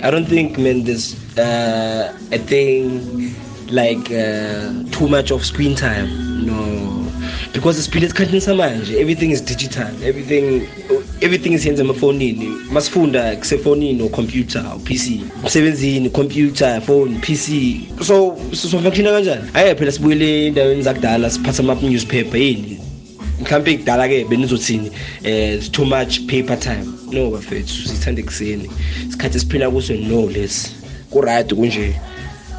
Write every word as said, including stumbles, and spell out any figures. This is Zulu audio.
I don't think, man, there's uh, a thing like uh, too much of screen time. No, because it's pretty samanje. Everything is digital. Everything, everything is in my phone. Masfunda, except phone or computer or P C. Seventeen computer, phone, P C. So, so so function kanjani? Ayi phela sibuyele endaweni zakudala siphatha ama newspaper yini. Mhlambe kudala ke benizothini eh too much paper time. No bafethu sithanda ekseni. Isikhathi siphila kuso no less. Ku right kunje.